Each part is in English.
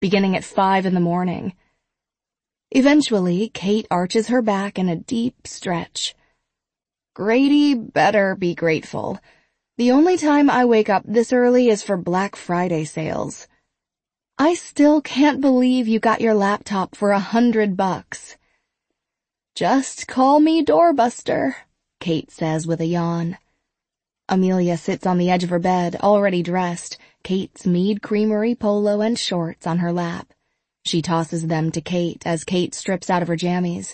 beginning at 5 in the morning. Eventually, Kate arches her back in a deep stretch. Grady better be grateful. The only time I wake up this early is for Black Friday sales. I still can't believe you got your laptop for $100. Just call me doorbuster, Kate says with a yawn. Amelia sits on the edge of her bed, already dressed, Kate's Mead Creamery polo and shorts on her lap. She tosses them to Kate as Kate strips out of her jammies.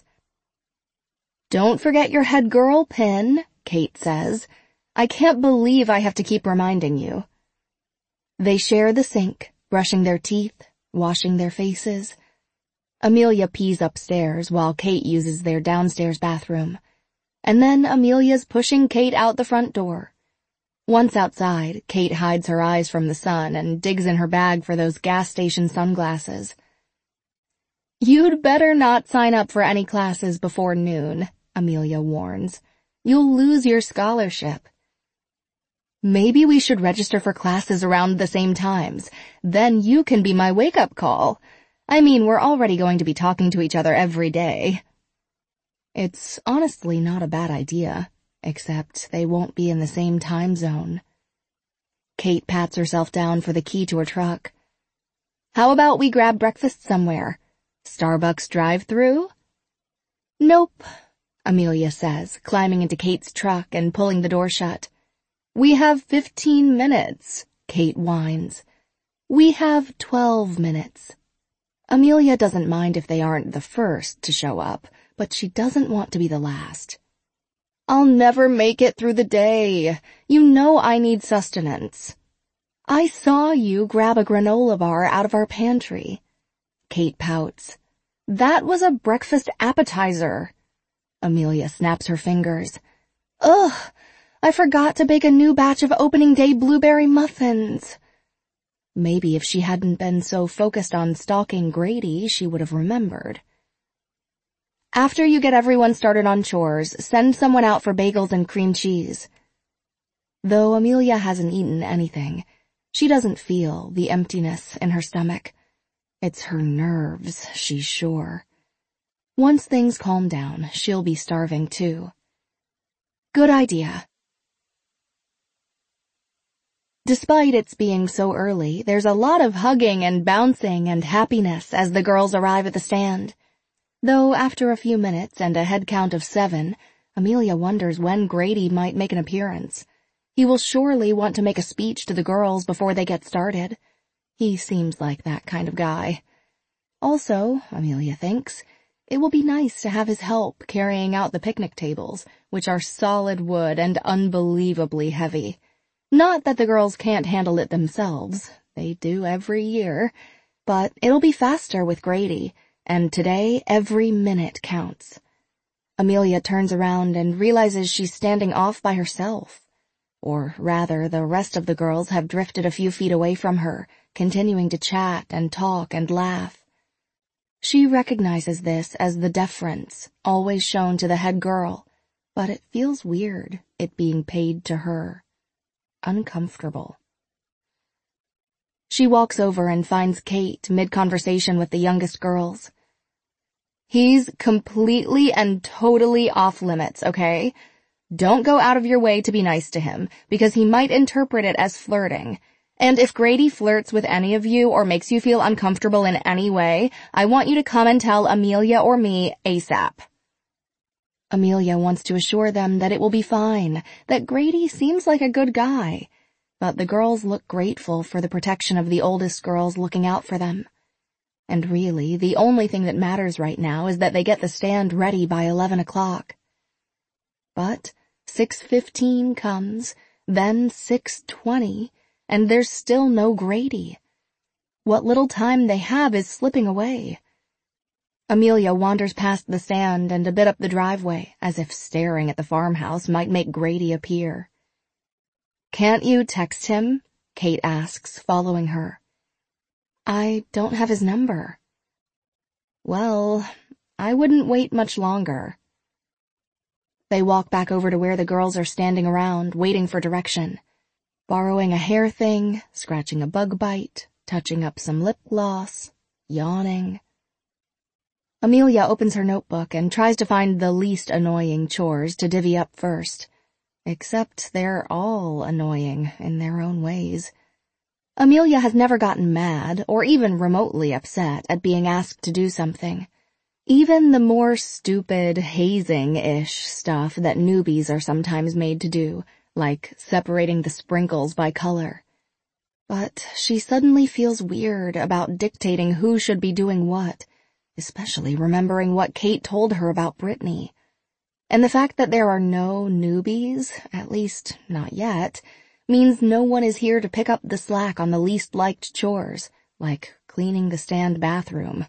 Don't forget your head girl pin, Kate says. I can't believe I have to keep reminding you. They share the sink, brushing their teeth, washing their faces. Amelia pees upstairs while Kate uses their downstairs bathroom. And then Amelia's pushing Kate out the front door. Once outside, Kate hides her eyes from the sun and digs in her bag for those gas station sunglasses. You'd better not sign up for any classes before noon, Amelia warns. You'll lose your scholarship. Maybe we should register for classes around the same times. Then you can be my wake-up call. I mean, we're already going to be talking to each other every day. It's honestly not a bad idea, except they won't be in the same time zone. Kate pats herself down for the key to her truck. How about we grab breakfast somewhere? Starbucks drive-thru? Nope, Amelia says, climbing into Kate's truck and pulling the door shut. We have 15 minutes, Kate whines. We have 12 minutes. Amelia doesn't mind if they aren't the first to show up, but she doesn't want to be the last. I'll never make it through the day. You know I need sustenance. I saw you grab a granola bar out of our pantry. Kate pouts. That was a breakfast appetizer. Amelia snaps her fingers. Ugh, I forgot to bake a new batch of opening day blueberry muffins. Maybe if she hadn't been so focused on stalking Grady, she would have remembered. After you get everyone started on chores, send someone out for bagels and cream cheese. Though Amelia hasn't eaten anything, she doesn't feel the emptiness in her stomach. It's her nerves, she's sure. Once things calm down, she'll be starving too. Good idea. Despite its being so early, there's a lot of hugging and bouncing and happiness as the girls arrive at the stand. Though after a few minutes and a head count of 7, Amelia wonders when Grady might make an appearance. He will surely want to make a speech to the girls before they get started. He seems like that kind of guy. Also, Amelia thinks, it will be nice to have his help carrying out the picnic tables, which are solid wood and unbelievably heavy. Not that the girls can't handle it themselves. They do every year. But it'll be faster with Grady, and today every minute counts. Amelia turns around and realizes she's standing off by herself. Or rather, the rest of the girls have drifted a few feet away from her, continuing to chat and talk and laugh. She recognizes this as the deference always shown to the head girl, but it feels weird, it being paid to her. Uncomfortable. She walks over and finds Kate mid-conversation with the youngest girls. He's completely and totally off limits, okay? Don't go out of your way to be nice to him, because he might interpret it as flirting. And if Grady flirts with any of you or makes you feel uncomfortable in any way, I want you to come and tell Amelia or me ASAP. Amelia wants to assure them that it will be fine, that Grady seems like a good guy. But the girls look grateful for the protection of the oldest girls looking out for them. And really, the only thing that matters right now is that they get the stand ready by 11 o'clock. But 6:15 comes, then 6:20, and there's still no Grady. What little time they have is slipping away. Amelia wanders past the stand and a bit up the driveway, as if staring at the farmhouse might make Grady appear. Can't you text him? Kate asks, following her. I don't have his number. Well, I wouldn't wait much longer. They walk back over to where the girls are standing around, waiting for direction. Borrowing a hair thing, scratching a bug bite, touching up some lip gloss, yawning. Amelia opens her notebook and tries to find the least annoying chores to divvy up first. Except they're all annoying in their own ways. Amelia has never gotten mad or even remotely upset at being asked to do something. Even the more stupid, hazing-ish stuff that newbies are sometimes made to do, like separating the sprinkles by color. But she suddenly feels weird about dictating who should be doing what, especially remembering what Kate told her about Brittany. And the fact that there are no newbies, at least not yet, means no one is here to pick up the slack on the least liked chores, like cleaning the stand bathroom.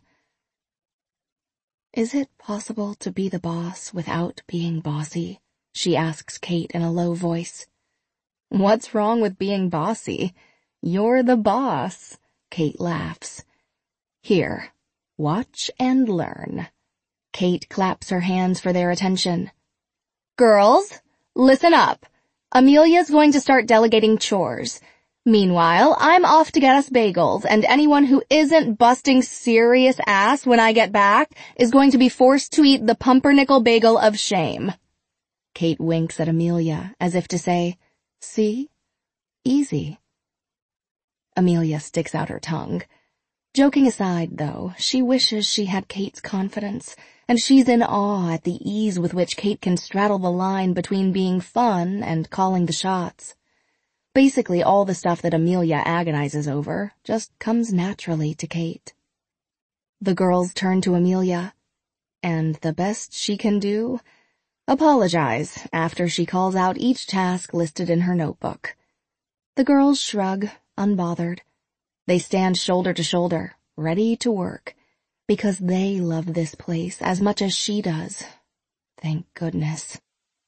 "Is it possible to be the boss without being bossy?" she asks Kate in a low voice. "What's wrong with being bossy? You're the boss," Kate laughs. "Here, watch and learn." Kate claps her hands for their attention. "Girls, listen up. Amelia's going to start delegating chores. Meanwhile, I'm off to get us bagels, and anyone who isn't busting serious ass when I get back is going to be forced to eat the pumpernickel bagel of shame." Kate winks at Amelia, as if to say, "See? Easy." Amelia sticks out her tongue. Joking aside, though, she wishes she had Kate's confidence, and she's in awe at the ease with which Kate can straddle the line between being fun and calling the shots. Basically, all the stuff that Amelia agonizes over just comes naturally to Kate. The girls turn to Amelia, and the best she can do? Apologize after she calls out each task listed in her notebook. The girls shrug, unbothered. They stand shoulder to shoulder, ready to work, because they love this place as much as she does. Thank goodness.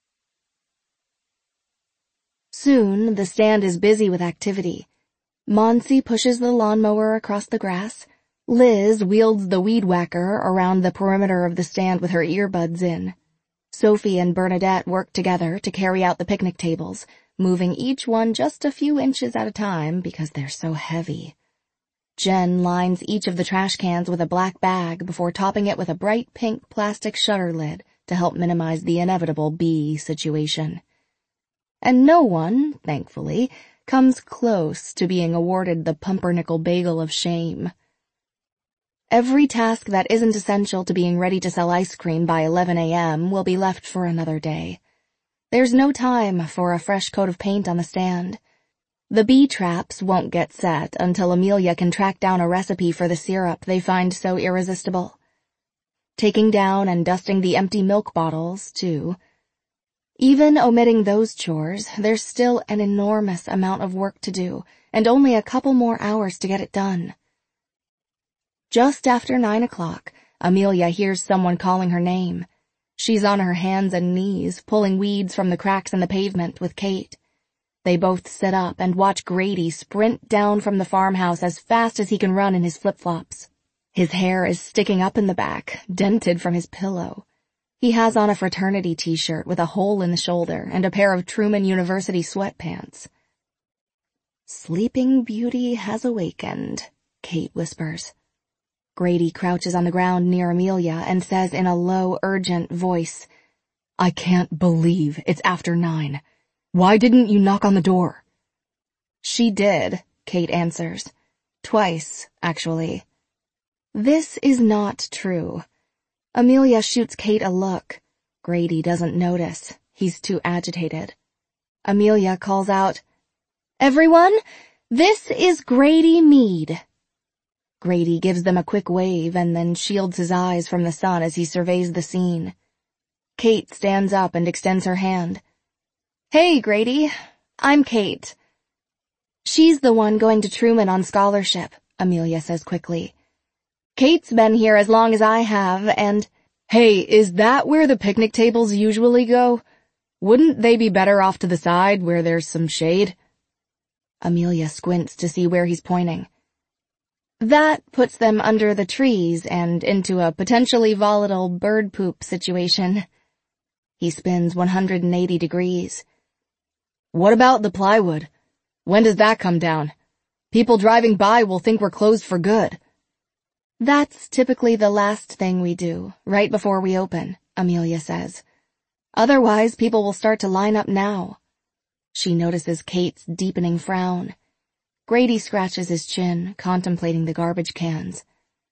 Soon, the stand is busy with activity. Monsi pushes the lawnmower across the grass. Liz wields the weed whacker around the perimeter of the stand with her earbuds in. Sophie and Bernadette work together to carry out the picnic tables, moving each one just a few inches at a time because they're so heavy. Jen lines each of the trash cans with a black bag before topping it with a bright pink plastic shutter lid to help minimize the inevitable bee situation. And no one, thankfully, comes close to being awarded the pumpernickel bagel of shame. Every task that isn't essential to being ready to sell ice cream by 11 a.m. will be left for another day. There's no time for a fresh coat of paint on the stand. The bee traps won't get set until Amelia can track down a recipe for the syrup they find so irresistible. Taking down and dusting the empty milk bottles, too. Even omitting those chores, there's still an enormous amount of work to do, and only a couple more hours to get it done. Just after 9 o'clock, Amelia hears someone calling her name. She's on her hands and knees, pulling weeds from the cracks in the pavement with Kate. They both sit up and watch Grady sprint down from the farmhouse as fast as he can run in his flip-flops. His hair is sticking up in the back, dented from his pillow. He has on a fraternity t-shirt with a hole in the shoulder and a pair of Truman University sweatpants. "Sleeping Beauty has awakened," Kate whispers. Grady crouches on the ground near Amelia and says in a low, urgent voice, "I can't believe it's after 9. Why didn't you knock on the door?" "She did," Kate answers. "Twice, actually." This is not true. Amelia shoots Kate a look. Grady doesn't notice. He's too agitated. Amelia calls out, "Everyone, this is Grady Mead." Grady gives them a quick wave and then shields his eyes from the sun as he surveys the scene. Kate stands up and extends her hand. "Hey, Grady. I'm Kate." "She's the one going to Truman on scholarship," Amelia says quickly. "Kate's been here as long as I have, and—" "Hey, is that where the picnic tables usually go? Wouldn't they be better off to the side where there's some shade?" Amelia squints to see where he's pointing. "That puts them under the trees and into a potentially volatile bird poop situation." He spins 180 degrees. "What about the plywood? When does that come down? People driving by will think we're closed for good." That's typically the last thing we do, right before we open, Amelia says. Otherwise, people will start to line up now. She notices Kate's deepening frown. Grady scratches his chin, contemplating the garbage cans.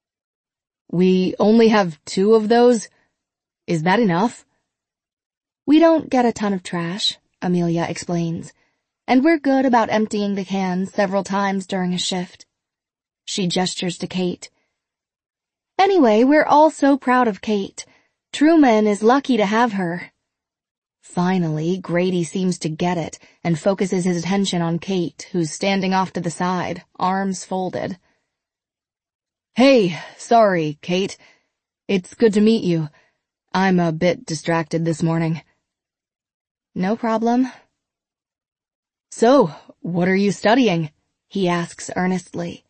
We only have 2 of those? Is that enough? We don't get a ton of trash, Amelia explains, and we're good about emptying the cans several times during a shift. She gestures to Kate. Anyway, we're all so proud of Kate. Truman is lucky to have her. Finally, Grady seems to get it and focuses his attention on Kate, who's standing off to the side, arms folded. Hey, sorry, Kate. It's good to meet you. I'm a bit distracted this morning. No problem. So, what are you studying? He asks earnestly.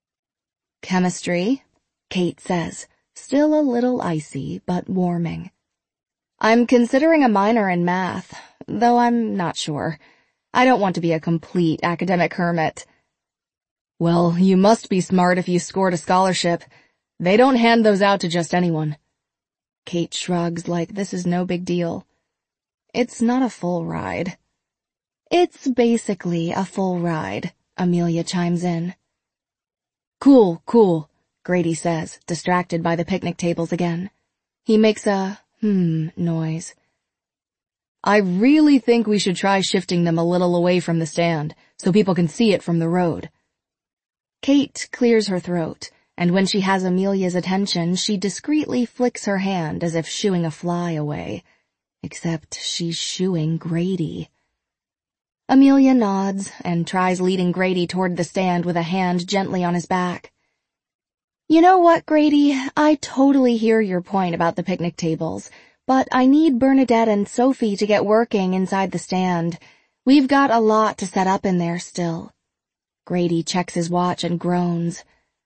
Chemistry, Kate says, still a little icy, but warming. I'm considering a minor in math, though I'm not sure. I don't want to be a complete academic hermit. Well, you must be smart if you scored a scholarship. They don't hand those out to just anyone. Kate shrugs like this is no big deal. It's not a full ride. It's basically a full ride, Amelia chimes in. Cool, Grady says, distracted by the picnic tables again. He makes a noise. I really think we should try shifting them a little away from the stand, so people can see it from the road. Kate clears her throat, and when she has Amelia's attention, she discreetly flicks her hand as if shooing a fly away. Except she's shooing Grady. Amelia nods and tries leading Grady toward the stand with a hand gently on his back. You know what, Grady? I totally hear your point about the picnic tables, but I need Bernadette and Sophie to get working inside the stand. We've got a lot to set up in there still. Grady checks his watch and groans.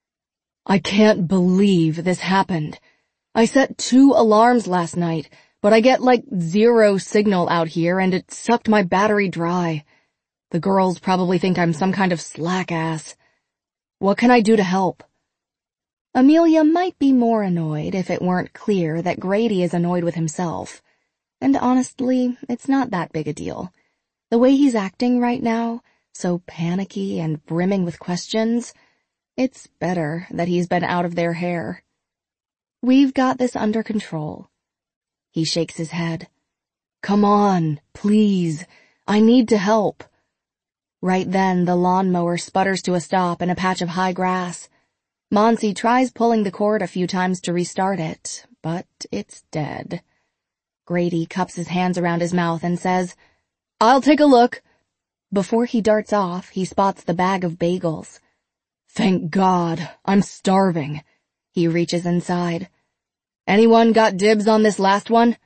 I can't believe this happened. I set 2 alarms last night, but I get like 0 signal out here and it sucked my battery dry. The girls probably think I'm some kind of slack ass. What can I do to help? Amelia might be more annoyed if it weren't clear that Grady is annoyed with himself. And honestly, it's not that big a deal. The way he's acting right now, so panicky and brimming with questions, it's better that he's been out of their hair. We've got this under control. He shakes his head. Come on, please. I need to help. Right then, the lawnmower sputters to a stop in a patch of high grass. Monsi tries pulling the cord a few times to restart it, but it's dead. Grady cups his hands around his mouth and says, I'll take a look. Before he darts off, he spots the bag of bagels. Thank God, I'm starving. He reaches inside. Anyone got dibs on this last one?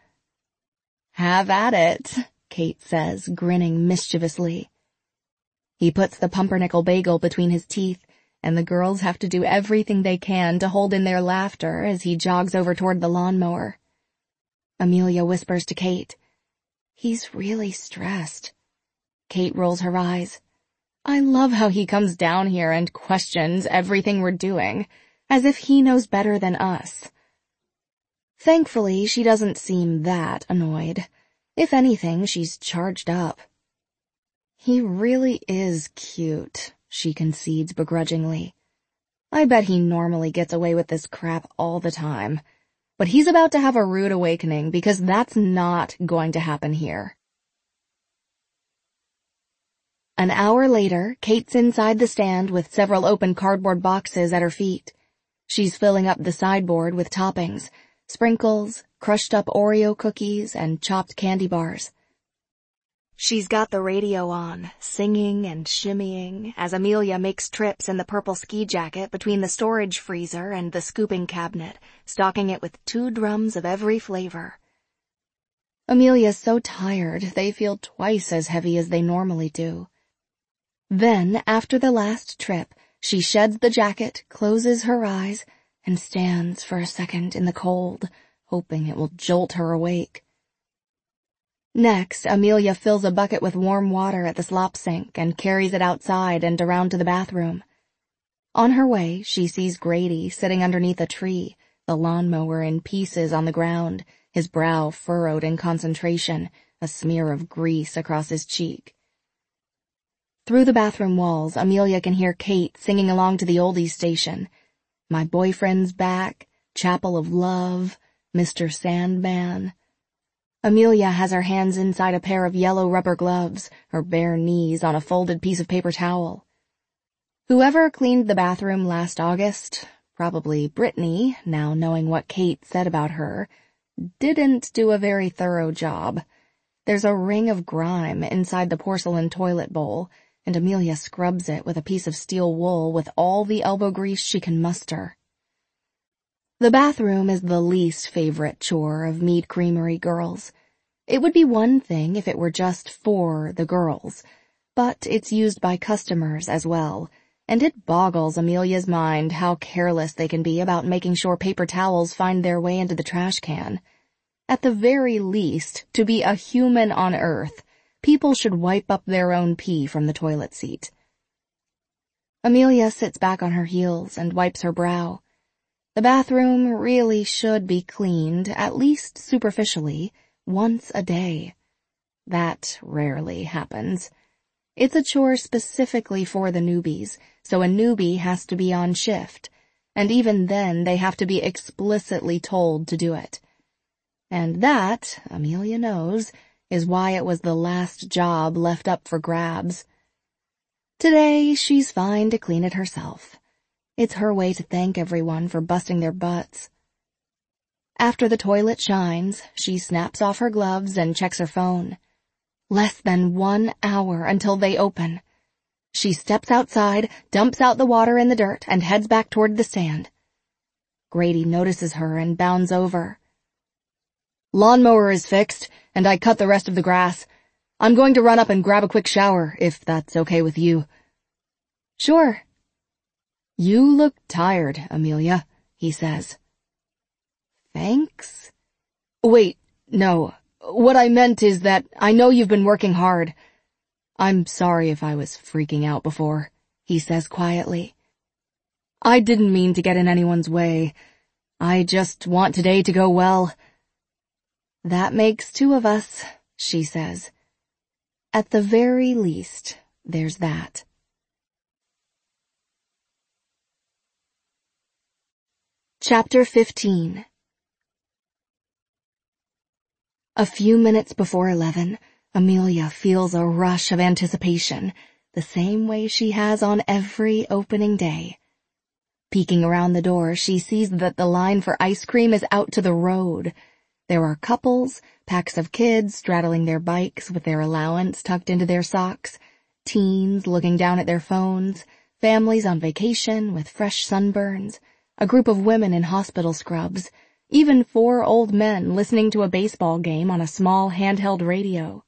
Have at it, Kate says, grinning mischievously. He puts the pumpernickel bagel between his teeth, and the girls have to do everything they can to hold in their laughter as he jogs over toward the lawnmower. Amelia whispers to Kate, He's really stressed. Kate rolls her eyes. I love how he comes down here and questions everything we're doing, as if he knows better than us. Thankfully, she doesn't seem that annoyed. If anything, she's charged up. He really is cute, she concedes begrudgingly. I bet he normally gets away with this crap all the time. But he's about to have a rude awakening because that's not going to happen here. An hour later, Kate's inside the stand with several open cardboard boxes at her feet. She's filling up the sideboard with toppings, sprinkles, crushed up Oreo cookies, and chopped candy bars. She's got the radio on, singing and shimmying, as Amelia makes trips in the purple ski jacket between the storage freezer and the scooping cabinet, stocking it with 2 drums of every flavor. Amelia's so tired they feel twice as heavy as they normally do. Then, after the last trip, she sheds the jacket, closes her eyes, and stands for a second in the cold, hoping it will jolt her awake. Next, Amelia fills a bucket with warm water at the slop sink and carries it outside and around to the bathroom. On her way, she sees Grady sitting underneath a tree, the lawnmower in pieces on the ground, his brow furrowed in concentration, a smear of grease across his cheek. Through the bathroom walls, Amelia can hear Kate singing along to the oldies station. My Boyfriend's Back, Chapel of Love, Mr. Sandman. Amelia has her hands inside a pair of yellow rubber gloves, her bare knees on a folded piece of paper towel. Whoever cleaned the bathroom last August, probably Brittany, now knowing what Kate said about her, didn't do a very thorough job. There's a ring of grime inside the porcelain toilet bowl, and Amelia scrubs it with a piece of steel wool with all the elbow grease she can muster. The bathroom is the least favorite chore of Mead Creamery girls. It would be one thing if it were just for the girls, but it's used by customers as well, and it boggles Amelia's mind how careless they can be about making sure paper towels find their way into the trash can. At the very least, to be a human on Earth, people should wipe up their own pee from the toilet seat. Amelia sits back on her heels and wipes her brow. The bathroom really should be cleaned, at least superficially, once a day. That rarely happens. It's a chore specifically for the newbies, so a newbie has to be on shift, and even then they have to be explicitly told to do it. And that, Amelia knows, is why it was the last job left up for grabs. Today, she's fine to clean it herself. It's her way to thank everyone for busting their butts. After the toilet shines, she snaps off her gloves and checks her phone. Less than 1 hour until they open. She steps outside, dumps out the water in the dirt, and heads back toward the stand. Grady notices her and bounds over. "Lawnmower is fixed, and I cut the rest of the grass. I'm going to run up and grab a quick shower, if that's okay with you." "Sure." "You look tired, Amelia," he says. "Thanks?" "Wait, no. What I meant is that I know you've been working hard. I'm sorry if I was freaking out before," he says quietly. "I didn't mean to get in anyone's way. I just want today to go well." "That makes 2 of us," she says. "At the very least, there's that." Chapter 15. A few minutes before 11, Amelia feels a rush of anticipation, the same way she has on every opening day. Peeking around the door, she sees that the line for ice cream is out to the road. There are couples, packs of kids straddling their bikes with their allowance tucked into their socks, teens looking down at their phones, families on vacation with fresh sunburns, a group of women in hospital scrubs, even 4 old men listening to a baseball game on a small handheld radio.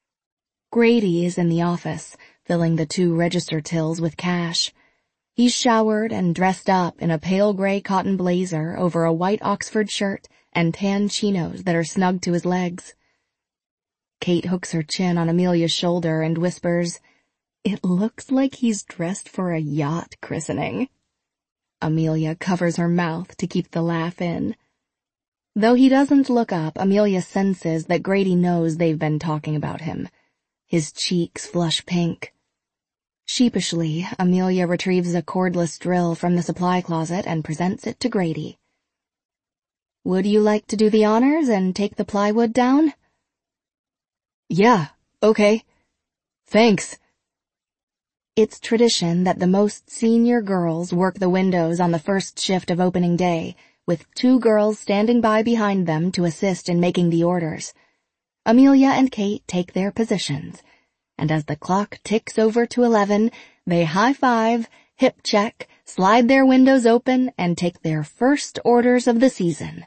Grady is in the office, filling the 2 register tills with cash. He's showered and dressed up in a pale gray cotton blazer over a white Oxford shirt and tan chinos that are snug to his legs. Kate hooks her chin on Amelia's shoulder and whispers, "It looks like he's dressed for a yacht christening." Amelia covers her mouth to keep the laugh in. Though he doesn't look up, Amelia senses that Grady knows they've been talking about him. His cheeks flush pink. Sheepishly, Amelia retrieves a cordless drill from the supply closet and presents it to Grady. "Would you like to do the honors and take the plywood down?" "Yeah, okay. Thanks." It's tradition that the most senior girls work the windows on the first shift of opening day, with 2 girls standing by behind them to assist in making the orders. Amelia and Kate take their positions, and as the clock ticks over to 11, they high-five, hip-check, slide their windows open, and take their first orders of the season.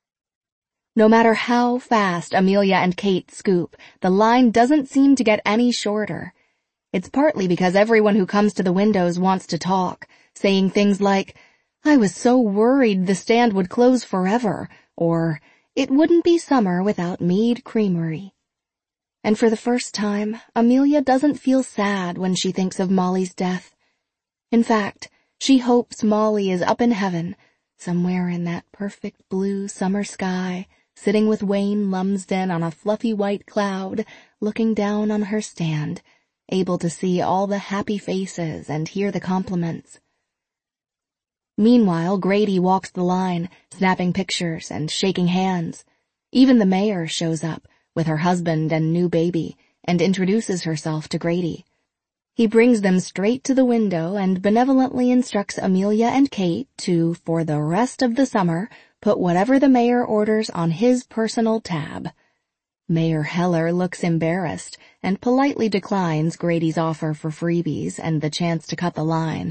No matter how fast Amelia and Kate scoop, the line doesn't seem to get any shorter. It's partly because everyone who comes to the windows wants to talk, saying things like, "I was so worried the stand would close forever," or, "It wouldn't be summer without Mead Creamery." And for the first time, Amelia doesn't feel sad when she thinks of Molly's death. In fact, She hopes Molly is up in heaven, somewhere in that perfect blue summer sky, sitting with Wayne Lumsden on a fluffy white cloud, looking down on her stand, able to see all the happy faces and hear the compliments. Meanwhile, Grady walks the line, snapping pictures and shaking hands. Even the mayor shows up, with her husband and new baby, and introduces herself to Grady. He brings them straight to the window and benevolently instructs Amelia and Kate to, for the rest of the summer, put whatever the mayor orders on his personal tab. Mayor Heller looks embarrassed and politely declines Grady's offer for freebies and the chance to cut the line.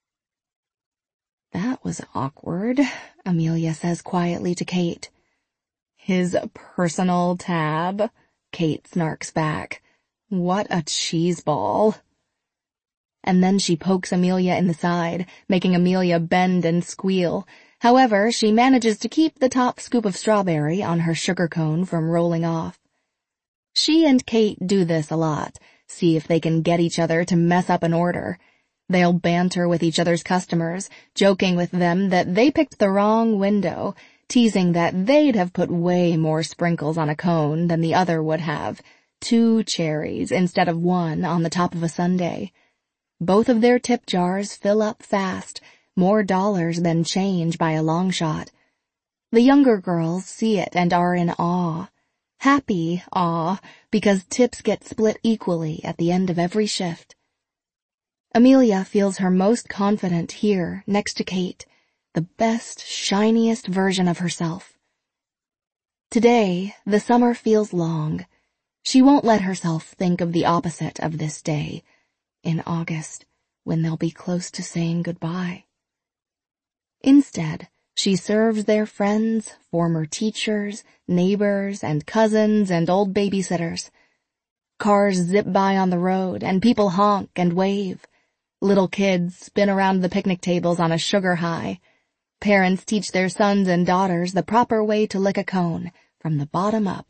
"That was awkward," Amelia says quietly to Kate. "His personal tab?" Kate snarks back. "What a cheeseball." And then she pokes Amelia in the side, making Amelia bend and squeal. However, she manages to keep the top scoop of strawberry on her sugar cone from rolling off. She and Kate do this a lot, see if they can get each other to mess up an order. They'll banter with each other's customers, joking with them that they picked the wrong window, teasing that they'd have put way more sprinkles on a cone than the other would have, 2 cherries instead of 1 on the top of a sundae. Both of their tip jars fill up fast, more dollars than change by a long shot. The younger girls see it and are in awe. Happy awe, because tips get split equally at the end of every shift. Amelia feels her most confident here, next to Kate, the best, shiniest version of herself. Today, the summer feels long. She won't let herself think of the opposite of this day, in August, when they'll be close to saying goodbye. Instead, she serves their friends, former teachers, neighbors, and cousins and old babysitters. Cars zip by on the road, and people honk and wave. Little kids spin around the picnic tables on a sugar high. Parents teach their sons and daughters the proper way to lick a cone, from the bottom up.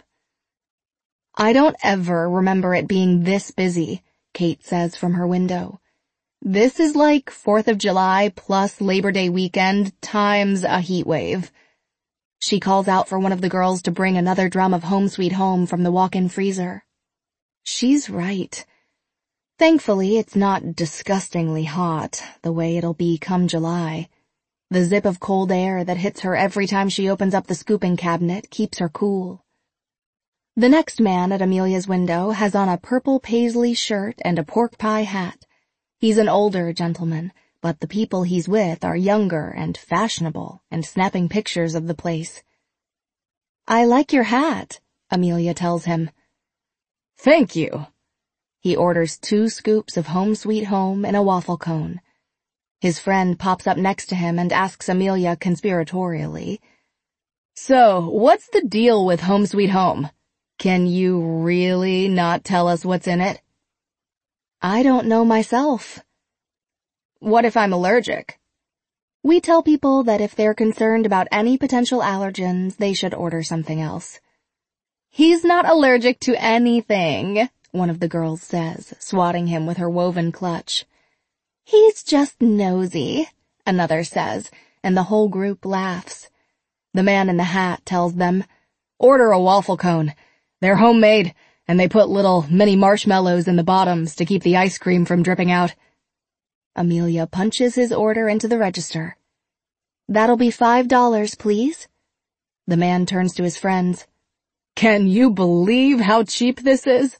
"I don't ever remember it being this busy," Kate says from her window. "This is like 4th of July plus Labor Day weekend times a heat wave." She calls out for one of the girls to bring another drum of Home Sweet Home from the walk-in freezer. She's right. Thankfully, it's not disgustingly hot, the way it'll be come July. The zip of cold air that hits her every time she opens up the scooping cabinet keeps her cool. The next man at Amelia's window has on a purple paisley shirt and a pork pie hat. He's an older gentleman, but the people he's with are younger and fashionable and snapping pictures of the place. "I like your hat," Amelia tells him. "Thank you." He orders 2 scoops of Home Sweet Home in a waffle cone. His friend pops up next to him and asks Amelia conspiratorially, "So, what's the deal with Home Sweet Home? Can you really not tell us what's in it?" "I don't know myself." "What if I'm allergic?" We tell people that if they're concerned about any potential allergens, they should order something else. "He's not allergic to anything," one of the girls says, swatting him with her woven clutch. "He's just nosy," another says, and the whole group laughs. The man in the hat tells them, "Order a waffle cone. They're homemade, and they put little mini marshmallows in the bottoms to keep the ice cream from dripping out." Amelia punches his order into the register. "That'll be $5, please." The man turns to his friends. "Can you believe how cheap this is?"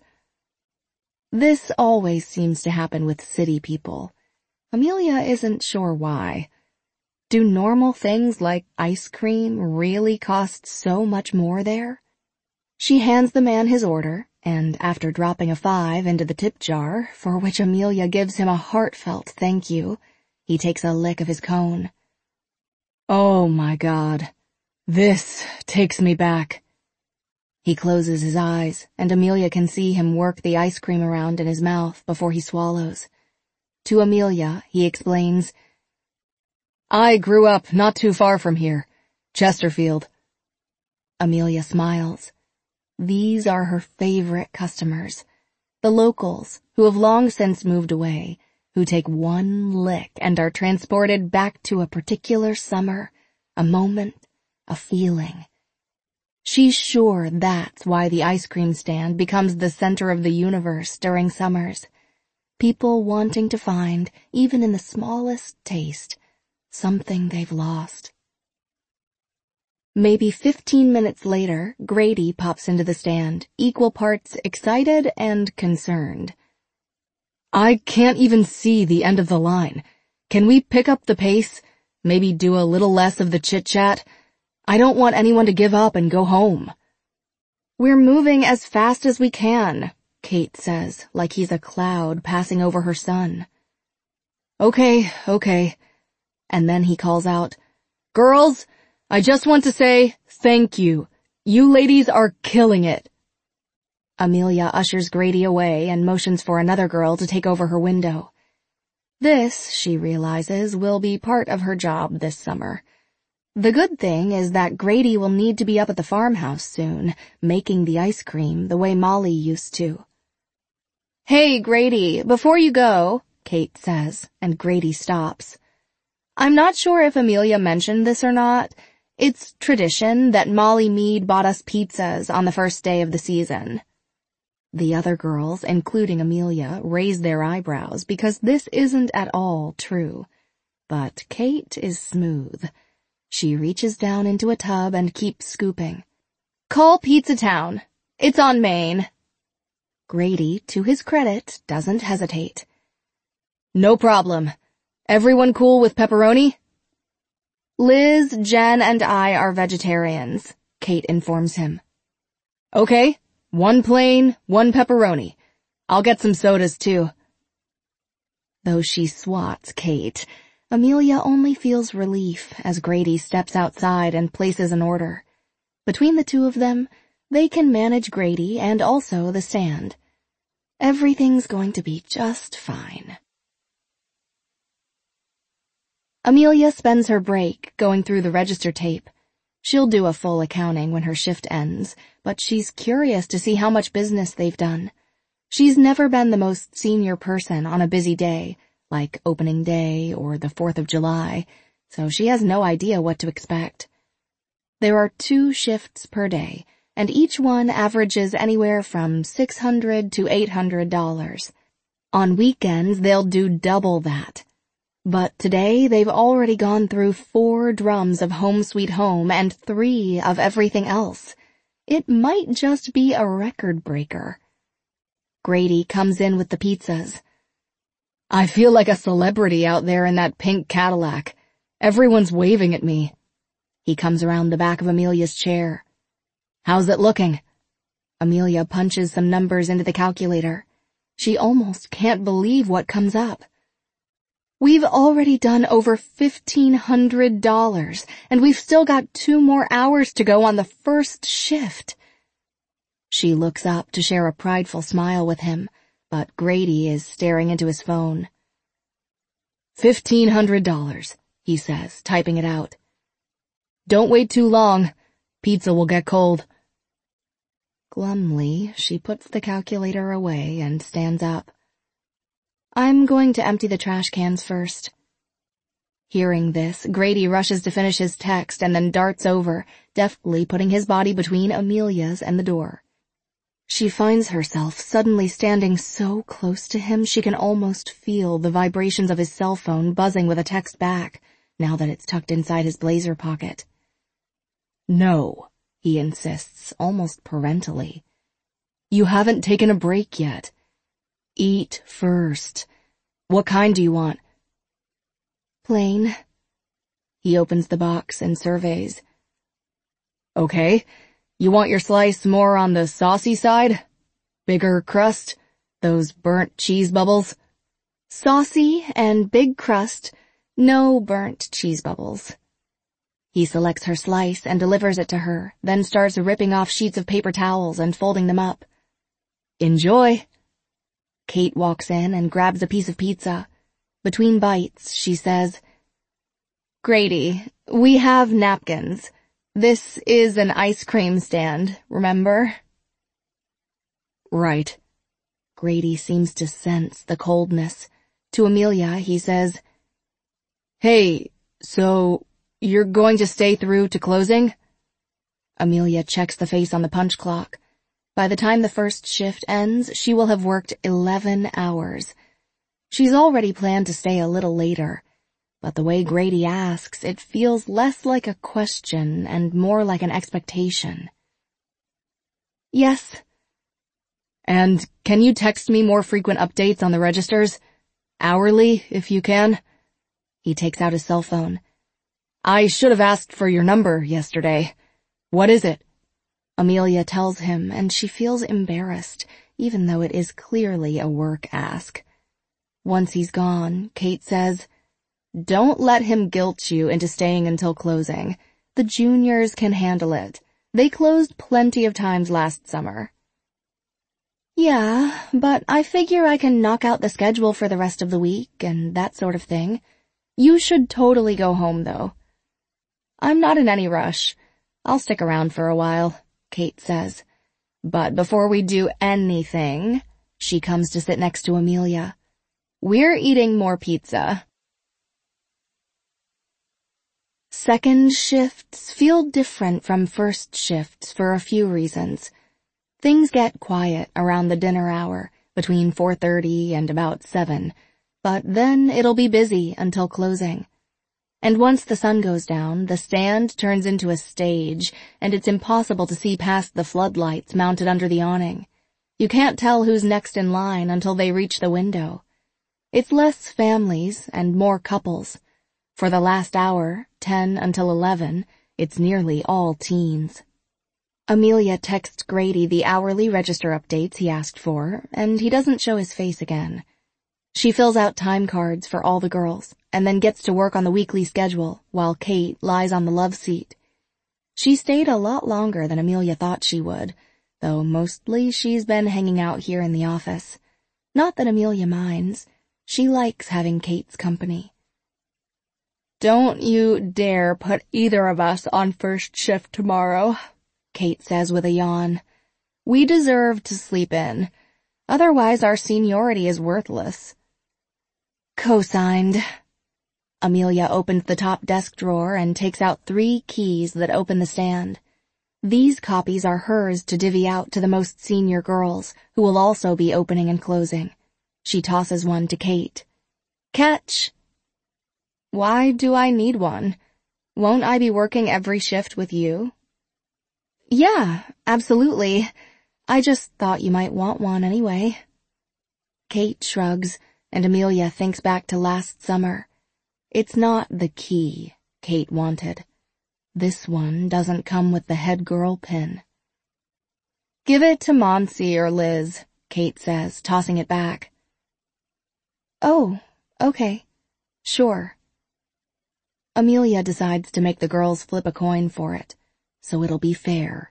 This always seems to happen with city people. Amelia isn't sure why. Do normal things like ice cream really cost so much more there? She hands the man his order, and after dropping a 5 into the tip jar, for which Amelia gives him a heartfelt thank you, he takes a lick of his cone. "Oh my God, this takes me back." He closes his eyes, and Amelia can see him work the ice cream around in his mouth before he swallows. To Amelia, he explains, "I grew up not too far from here, Chesterfield." Amelia smiles. These are her favorite customers, the locals who have long since moved away, who take one lick and are transported back to a particular summer, a moment, a feeling. She's sure that's why the ice cream stand becomes the center of the universe during summers. People wanting to find, even in the smallest taste, something they've lost. Maybe 15 minutes later, Grady pops into the stand, equal parts excited and concerned. I can't even see the end of the line. Can we pick up the pace? Maybe do a little less of the chit-chat? I don't want anyone to give up and go home. We're moving as fast as we can, Kate says, like he's a cloud passing over her son. Okay. And then he calls out, Girls, I just want to say thank you. You ladies are killing it. Amelia ushers Grady away and motions for another girl to take over her window. This, she realizes, will be part of her job this summer. The good thing is that Grady will need to be up at the farmhouse soon, making the ice cream the way Molly used to. Hey, Grady, before you go, Kate says, and Grady stops. I'm not sure if Amelia mentioned this or not. It's tradition that Molly Mead bought us pizzas on the first day of the season. The other girls, including Amelia, raise their eyebrows because this isn't at all true. But Kate is smooth. She reaches down into a tub and keeps scooping. Call Pizza Town. It's on Main. Grady, to his credit, doesn't hesitate. No problem. Everyone cool with pepperoni? Liz, Jen, and I are vegetarians, Kate informs him. Okay, one plain, one pepperoni. I'll get some sodas too. Though she swats Kate, Amelia only feels relief as Grady steps outside and places an order. Between the two of them, they can manage Grady and also the stand. Everything's going to be just fine. Amelia spends her break going through the register tape. She'll do a full accounting when her shift ends, but she's curious to see how much business they've done. She's never been the most senior person on a busy day, like opening day or the 4th of July, so she has no idea what to expect. There are 2 shifts per day, and each one averages anywhere from $600 to $800. On weekends, they'll do double that. But today, they've already gone through 4 drums of Home Sweet Home and 3 of everything else. It might just be a record breaker. Grady comes in with the pizzas. I feel like a celebrity out there in that pink Cadillac. Everyone's waving at me. He comes around the back of Amelia's chair. How's it looking? Amelia punches some numbers into the calculator. She almost can't believe what comes up. We've already done over $1,500, and we've still got 2 more hours to go on the first shift. She looks up to share a prideful smile with him, but Grady is staring into his phone. $1,500, he says, typing it out. Don't wait too long. Pizza will get cold. Glumly, she puts the calculator away and stands up. I'm going to empty the trash cans first. Hearing this, Grady rushes to finish his text and then darts over, deftly putting his body between Amelia's and the door. She finds herself suddenly standing so close to him she can almost feel the vibrations of his cell phone buzzing with a text back, now that it's tucked inside his blazer pocket. No, he insists, almost parentally. You haven't taken a break yet. Eat first. What kind do you want? Plain. He opens the box and surveys. Okay. You want your slice more on the saucy side? Bigger crust? Those burnt cheese bubbles? Saucy and big crust, no burnt cheese bubbles. He selects her slice and delivers it to her, then starts ripping off sheets of paper towels and folding them up. Enjoy. Kate walks in and grabs a piece of pizza. Between bites, she says, Grady, we have napkins. This is an ice cream stand, remember? Right. Grady seems to sense the coldness. To Amelia, he says, "Hey, so you're going to stay through to closing?" Amelia checks the face on the punch clock. By the time the first shift ends, she will have worked 11 hours. She's already planned to stay a little later, but the way Grady asks, it feels less like a question and more like an expectation. "Yes." "And can you text me more frequent updates on the registers? Hourly, if you can?" He takes out his cell phone. "I should have asked for your number yesterday. What is it?" Amelia tells him, and she feels embarrassed, even though it is clearly a work ask. Once he's gone, Kate says, "Don't let him guilt you into staying until closing. The juniors can handle it. They closed plenty of times last summer." "Yeah, but I figure I can knock out the schedule for the rest of the week and that sort of thing. You should totally go home, though." "I'm not in any rush. I'll stick around for a while," Kate says. But before we do anything, she comes to sit next to Amelia. "We're eating more pizza." Second shifts feel different from first shifts for a few reasons. Things get quiet around the dinner hour, between 4:30 and about 7, but then it'll be busy until closing. And once the sun goes down, the stand turns into a stage, and it's impossible to see past the floodlights mounted under the awning. You can't tell who's next in line until they reach the window. It's less families and more couples. For the last hour, 10 until 11, it's nearly all teens. Amelia texts Grady the hourly register updates he asked for, and he doesn't show his face again. She fills out time cards for all the girls, and then gets to work on the weekly schedule, while Kate lies on the love seat. She stayed a lot longer than Amelia thought she would, though mostly she's been hanging out here in the office. Not that Amelia minds. She likes having Kate's company. "Don't you dare put either of us on first shift tomorrow," Kate says with a yawn. "We deserve to sleep in. Otherwise our seniority is worthless." Co-signed. Amelia opens the top desk drawer and takes out 3 keys that open the stand. These copies are hers to divvy out to the most senior girls, who will also be opening and closing. She tosses one to Kate. "Catch." "Why do I need one? Won't I be working every shift with you?" "Yeah, absolutely. I just thought you might want one anyway." Kate shrugs, and Amelia thinks back to last summer. It's not the key Kate wanted. This one doesn't come with the head girl pin. "Give it to Monsi or Liz," Kate says, tossing it back. "Oh, okay. Sure." Amelia decides to make the girls flip a coin for it, so it'll be fair.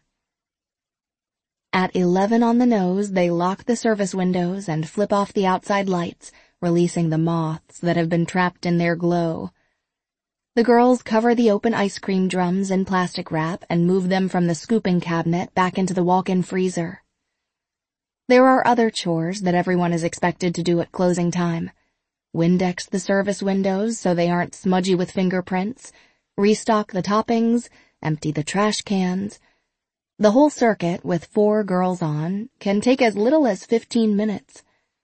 At 11 on the nose, they lock the service windows and flip off the outside lights, releasing the moths that have been trapped in their glow. The girls cover the open ice cream drums in plastic wrap and move them from the scooping cabinet back into the walk-in freezer. There are other chores that everyone is expected to do at closing time. Windex the service windows so they aren't smudgy with fingerprints, restock the toppings, empty the trash cans. The whole circuit, with 4 girls on, can take as little as 15 minutes.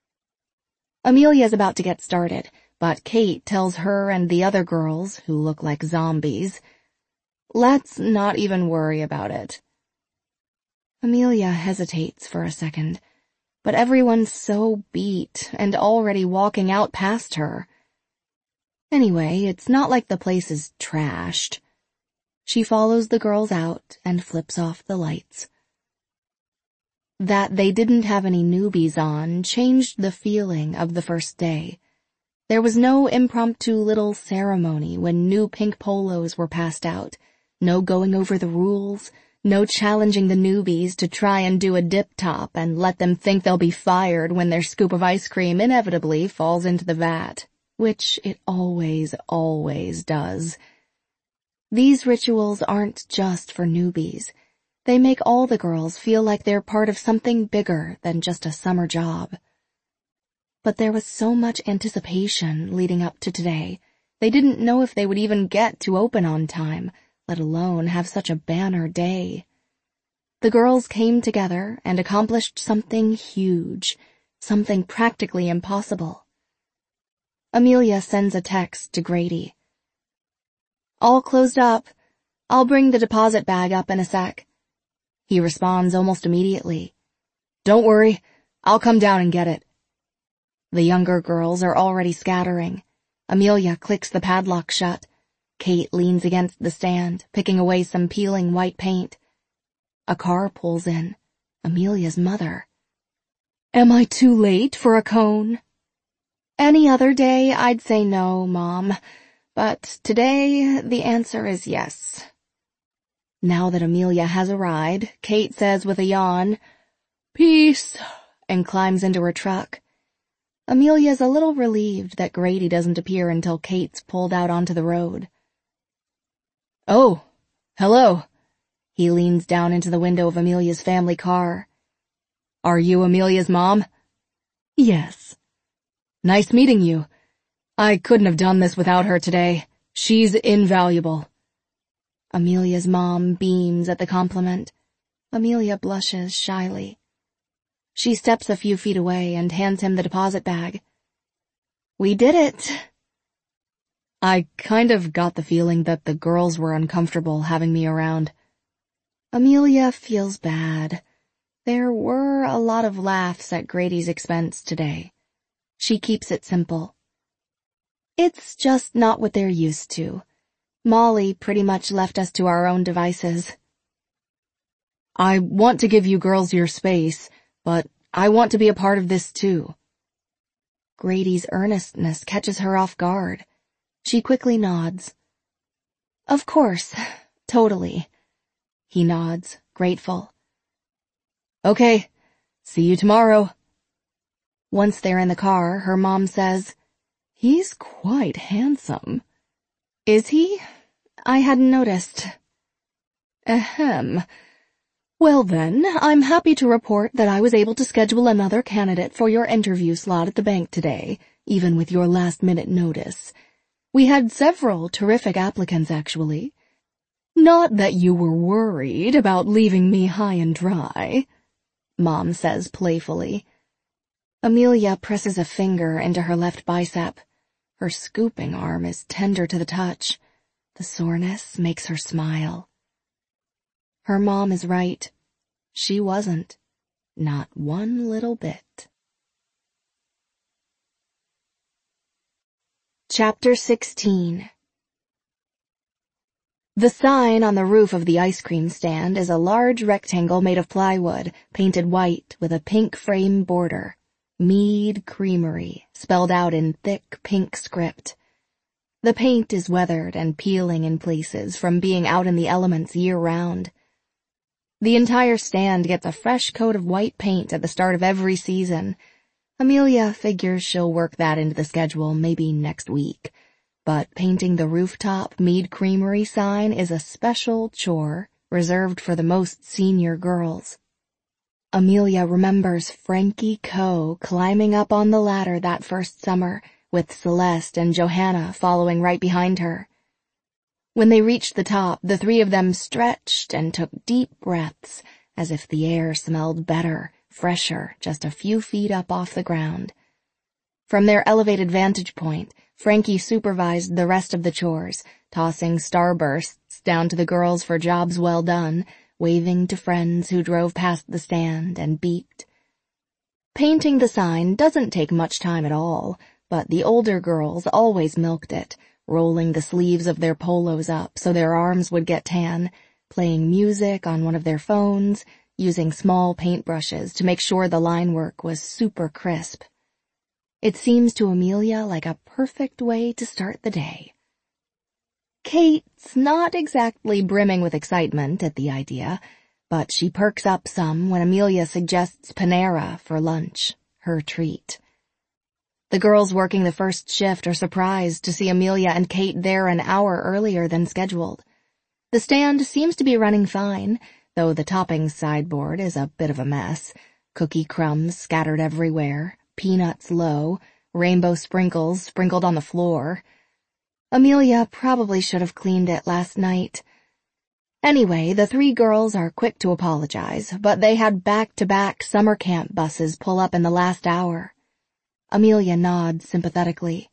Amelia's about to get started, but Kate tells her and the other girls, who look like zombies, "Let's not even worry about it." Amelia hesitates for a second, but everyone's so beat and already walking out past her. Anyway, it's not like the place is trashed. She follows the girls out and flips off the lights. That they didn't have any newbies on changed the feeling of the first day. There was no impromptu little ceremony when new pink polos were passed out, no going over the rules, no challenging the newbies to try and do a dip top and let them think they'll be fired when their scoop of ice cream inevitably falls into the vat, which it always, always does. These rituals aren't just for newbies. They make all the girls feel like they're part of something bigger than just a summer job. But there was so much anticipation leading up to today. They didn't know if they would even get to open on time, let alone have such a banner day. The girls came together and accomplished something huge, something practically impossible. Amelia sends a text to Grady. "All closed up. I'll bring the deposit bag up in a sec." He responds almost immediately. "Don't worry, I'll come down and get it." The younger girls are already scattering. Amelia clicks the padlock shut. Kate leans against the stand, picking away some peeling white paint. A car pulls in. Amelia's mother. "Am I too late for a cone?" "Any other day I'd say no, Mom, but today the answer is yes." Now that Amelia has a ride, Kate says with a yawn, "Peace," and climbs into her truck. Amelia's a little relieved that Grady doesn't appear until Kate's pulled out onto the road. "Oh, hello." He leans down into the window of Amelia's family car. "Are you Amelia's mom?" "Yes." "Nice meeting you. I couldn't have done this without her today. She's invaluable." Amelia's mom beams at the compliment. Amelia blushes shyly. She steps a few feet away and hands him the deposit bag. "We did it." "I kind of got the feeling that the girls were uncomfortable having me around." Amelia feels bad. There were a lot of laughs at Grady's expense today. She keeps it simple. "It's just not what they're used to. Molly pretty much left us to our own devices." "I want to give you girls your space, but I want to be a part of this too." Grady's earnestness catches her off guard. She quickly nods. "Of course, totally." He nods, grateful. "Okay, see you tomorrow." Once they're in the car, her mom says, "He's quite handsome." "Is he? I hadn't noticed." "Ahem. Well then, I'm happy to report that I was able to schedule another candidate for your interview slot at the bank today, even with your last-minute notice. We had several terrific applicants, actually. Not that you were worried about leaving me high and dry," Mom says playfully. Amelia presses a finger into her left bicep. Her scooping arm is tender to the touch. The soreness makes her smile. Her mom is right. She wasn't. Not one little bit. Chapter 16. The sign on the roof of the ice cream stand is a large rectangle made of plywood, painted white with a pink frame border. Mead Creamery, spelled out in thick pink script. The paint is weathered and peeling in places from being out in the elements year-round. The entire stand gets a fresh coat of white paint at the start of every season. Amelia figures she'll work that into the schedule maybe next week. But painting the rooftop Mead Creamery sign is a special chore reserved for the most senior girls. Amelia remembers Frankie Coe climbing up on the ladder that first summer, with Celeste and Johanna following right behind her. When they reached the top, the three of them stretched and took deep breaths, as if the air smelled better, fresher, just a few feet up off the ground. From their elevated vantage point, Frankie supervised the rest of the chores, tossing starbursts down to the girls for jobs well done, waving to friends who drove past the stand and beeped. Painting the sign doesn't take much time at all, but the older girls always milked it, rolling the sleeves of their polos up so their arms would get tan, playing music on one of their phones, using small paintbrushes to make sure the line work was super crisp. It seems to Amelia like a perfect way to start the day. Kate's not exactly brimming with excitement at the idea, but she perks up some when Amelia suggests Panera for lunch, her treat. The girls working the first shift are surprised to see Amelia and Kate there an hour earlier than scheduled. The stand seems to be running fine, though the toppings sideboard is a bit of a mess. Cookie crumbs scattered everywhere, peanuts low, rainbow sprinkles sprinkled on the floor. Amelia probably should have cleaned it last night. Anyway, the three girls are quick to apologize, but they had back-to-back summer camp buses pull up in the last hour. Amelia nods sympathetically.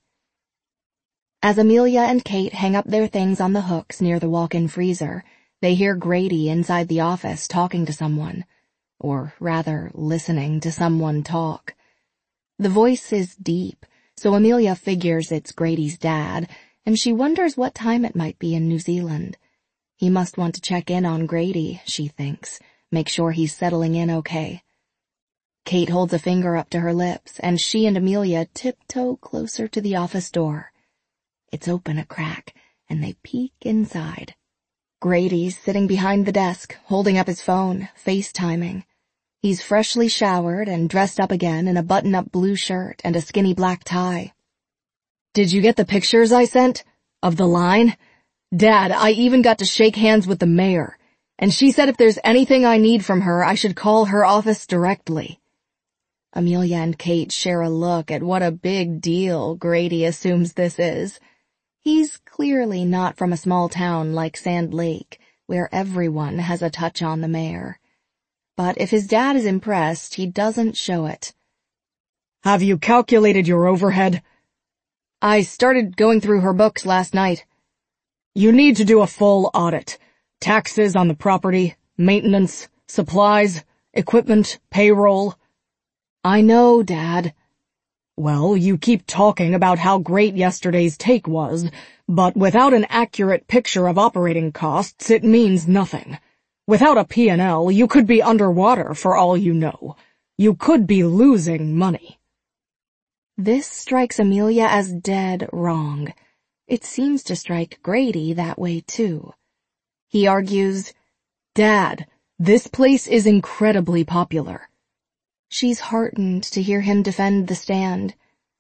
As Amelia and Kate hang up their things on the hooks near the walk-in freezer, they hear Grady inside the office talking to someone, or rather listening to someone talk. The voice is deep, so Amelia figures it's Grady's dad, and she wonders what time it might be in New Zealand. He must want to check in on Grady, she thinks, make sure he's settling in okay. Kate holds a finger up to her lips, and she and Amelia tiptoe closer to the office door. It's open a crack, and they peek inside. Grady's sitting behind the desk, holding up his phone, FaceTiming. He's freshly showered and dressed up again in a button-up blue shirt and a skinny black tie. "Did you get the pictures I sent? Of the line? Dad, I even got to shake hands with the mayor, and she said if there's anything I need from her, I should call her office directly." Amelia and Kate share a look at what a big deal Grady assumes this is. He's clearly not from a small town like Sand Lake, where everyone has a touch on the mayor. But if his dad is impressed, he doesn't show it. "Have you calculated your overhead?" "I started going through her books last night." "You need to do a full audit. Taxes on the property, maintenance, supplies, equipment, payroll." "I know, Dad." "Well, you keep talking about how great yesterday's take was, but without an accurate picture of operating costs, it means nothing. Without a P&L, you could be underwater for all you know. You could be losing money." This strikes Amelia as dead wrong. It seems to strike Grady that way too. He argues, "Dad, this place is incredibly popular." She's heartened to hear him defend the stand.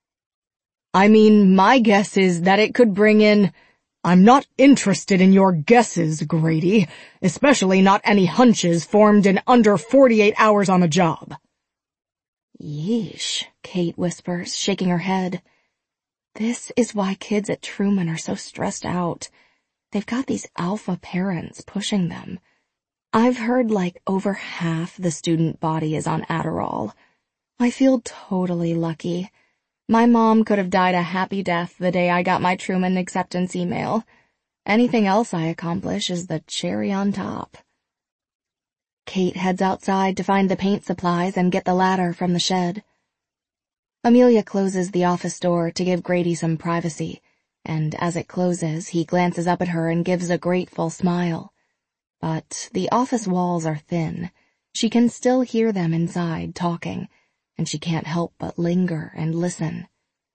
"I mean, my guess is that it could bring in—" "I'm not interested in your guesses, Grady, especially not any hunches formed in under 48 hours on the job." "Yeesh," Kate whispers, shaking her head. This is why kids at Truman are so stressed out. They've got these alpha parents pushing them. I've heard like over half the student body is on Adderall. I feel totally lucky. My mom could have died a happy death the day I got my Truman acceptance email. Anything else I accomplish is the cherry on top. Kate heads outside to find the paint supplies and get the ladder from the shed. Amelia closes the office door to give Grady some privacy, and as it closes, he glances up at her and gives a grateful smile. But the office walls are thin. She can still hear them inside talking, and she can't help but linger and listen.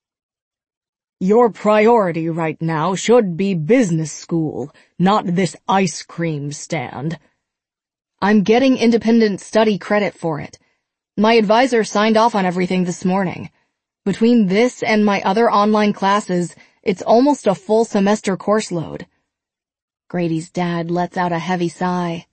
"Your priority right now should be business school, not this ice cream stand." "I'm getting independent study credit for it. My advisor signed off on everything this morning. Between this and my other online classes, it's almost a full semester course load." Grady's dad lets out a heavy sigh.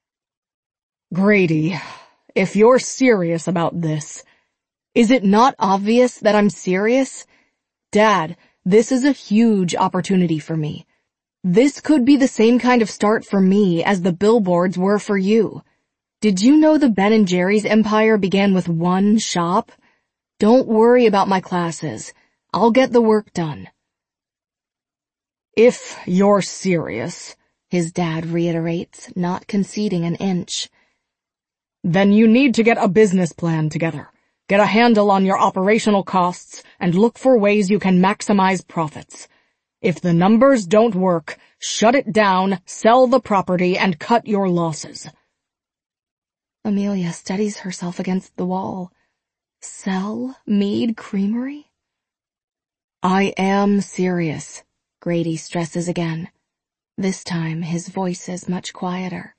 "Grady, if you're serious about this—" "Is it not obvious that I'm serious? Dad, this is a huge opportunity for me. This could be the same kind of start for me as the billboards were for you. Did you know the Ben & Jerry's empire began with one shop? Don't worry about my classes. I'll get the work done." "If you're serious," his dad reiterates, not conceding an inch, "then you need to get a business plan together. Get a handle on your operational costs and look for ways you can maximize profits. If the numbers don't work, shut it down, sell the property, and cut your losses." Amelia steadies herself against the wall. Sell Mead Creamery? "I am serious," Grady stresses again. This time his voice is much quieter.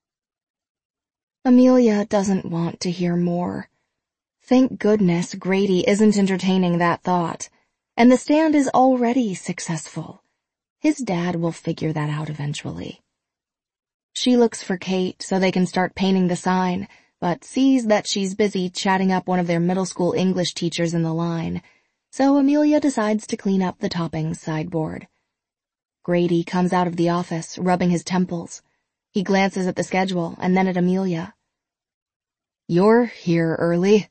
Amelia doesn't want to hear more. Thank goodness Grady isn't entertaining that thought, and the stand is already successful. His dad will figure that out eventually. She looks for Kate so they can start painting the sign, but sees that she's busy chatting up one of their middle school English teachers in the line, so Amelia decides to clean up the toppings sideboard. Grady comes out of the office, rubbing his temples. He glances at the schedule and then at Amelia. "You're here early."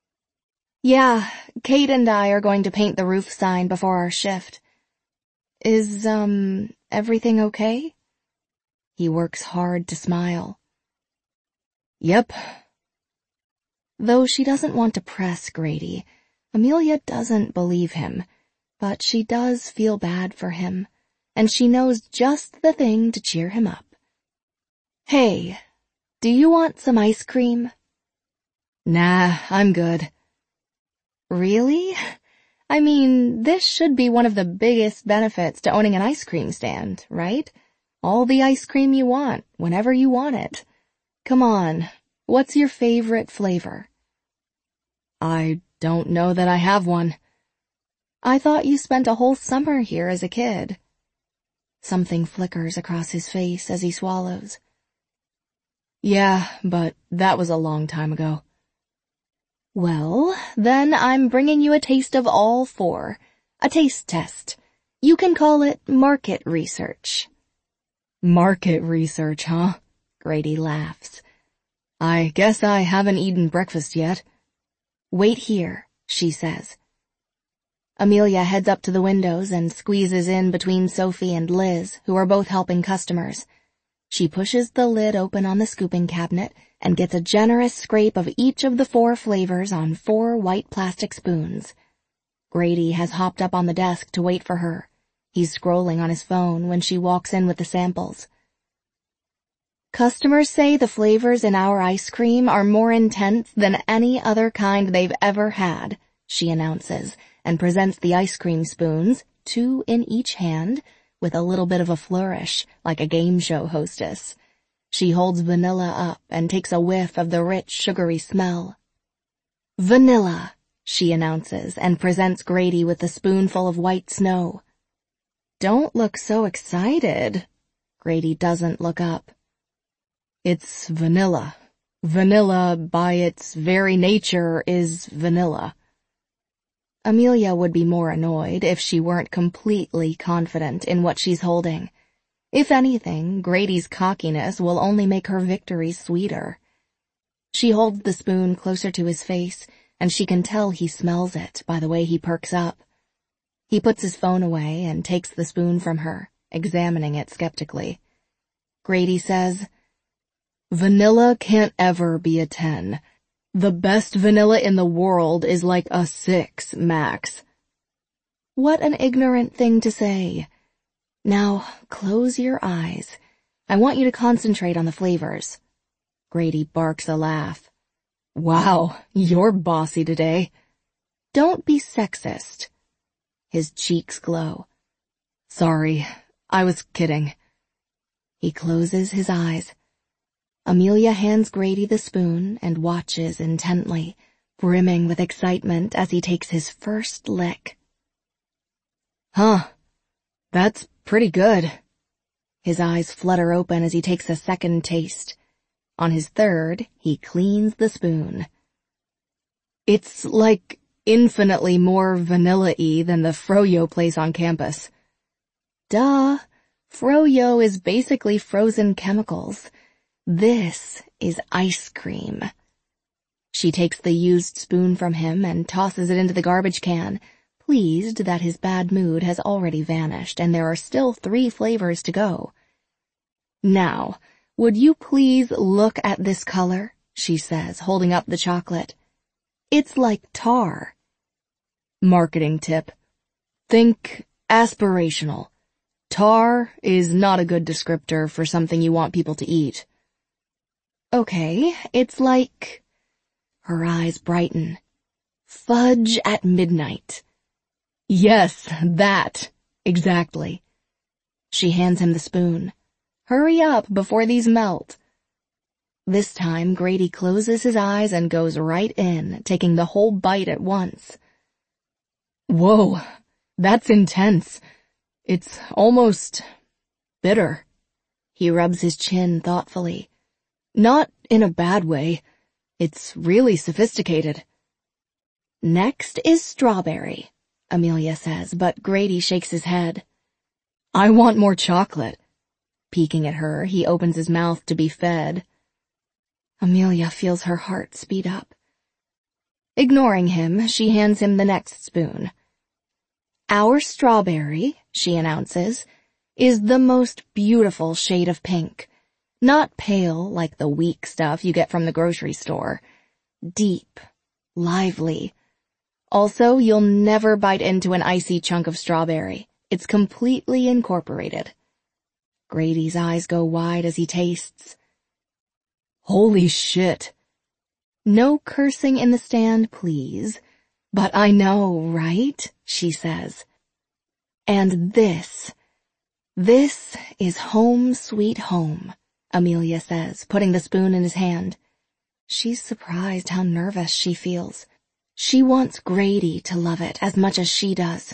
"Yeah, Kate and I are going to paint the roof sign before our shift. Is, everything okay?" He works hard to smile. "Yep." Though she doesn't want to press Grady, Amelia doesn't believe him, but she does feel bad for him, and she knows just the thing to cheer him up. "Hey, do you want some ice cream?" "Nah, I'm good." "Really? I mean, this should be one of the biggest benefits to owning an ice cream stand, right? All the ice cream you want, whenever you want it. Come on, what's your favorite flavor?" "I don't know that I have one." "I thought you spent a whole summer here as a kid." Something flickers across his face as he swallows. "Yeah, but that was a long time ago." "Well, then I'm bringing you a taste of all four. A taste test. You can call it market research." "Market research, huh?" Grady laughs. "I guess I haven't eaten breakfast yet." "Wait here," she says. Amelia heads up to the windows and squeezes in between Sophie and Liz, who are both helping customers. She pushes the lid open on the scooping cabinet and gets a generous scrape of each of the 4 flavors on 4 white plastic spoons. Grady has hopped up on the desk to wait for her. He's scrolling on his phone when she walks in with the samples. "Customers say the flavors in our ice cream are more intense than any other kind they've ever had," she announces, and presents the ice cream spoons, 2 in each hand, with a little bit of a flourish, like a game show hostess. She holds vanilla up and takes a whiff of the rich, sugary smell. "Vanilla," she announces, and presents Grady with a spoonful of white snow. "Don't look so excited." Grady doesn't look up. "It's vanilla. Vanilla, by its very nature, is vanilla." Amelia would be more annoyed if she weren't completely confident in what she's holding. If anything, Grady's cockiness will only make her victory sweeter. She holds the spoon closer to his face, and she can tell he smells it by the way he perks up. He puts his phone away and takes the spoon from her, examining it skeptically. Grady says, "Vanilla can't ever be a 10. The best vanilla in the world is like a 6, max." What an ignorant thing to say. Now, close your eyes. I want you to concentrate on the flavors. Grady barks a laugh. "Wow, you're bossy today." "Don't be sexist." His cheeks glow. "Sorry, I was kidding." He closes his eyes. Amelia hands Grady the spoon and watches intently, brimming with excitement as he takes his first lick. "Huh, that's pretty good." His eyes flutter open as he takes a second taste. On his third, he cleans the spoon. "It's like infinitely more vanilla-y than the Froyo place on campus." "Duh, Froyo is basically frozen chemicals. This is ice cream." She takes the used spoon from him and tosses it into the garbage can, pleased that his bad mood has already vanished and there are still 3 flavors to go. "Now, would you please look at this color?" she says, holding up the chocolate. "It's like tar." Marketing tip. Think aspirational. Tar is not a good descriptor for something you want people to eat. "Okay, it's like..." Her eyes brighten. "Fudge at midnight." "Yes, that. Exactly." She hands him the spoon. "Hurry up before these melt." This time, Grady closes his eyes and goes right in, taking the whole bite at once. "Whoa, that's intense. It's almost bitter." He rubs his chin thoughtfully. "Not in a bad way. It's really sophisticated. Next is strawberry, Amelia says, but Grady shakes his head. I want more chocolate. Peeking at her, he opens his mouth to be fed. Amelia feels her heart speed up. Ignoring him, she hands him the next spoon. Our strawberry, she announces, is the most beautiful shade of pink. Not pale like the weak stuff you get from the grocery store. Deep, lively. Also, you'll never bite into an icy chunk of strawberry. It's completely incorporated. Grady's eyes go wide as he tastes. Holy shit. No cursing in the stand, please. But I know, right? She says. And this is home sweet home, Amelia says, putting the spoon in his hand. She's surprised how nervous she feels. She wants Grady to love it as much as she does.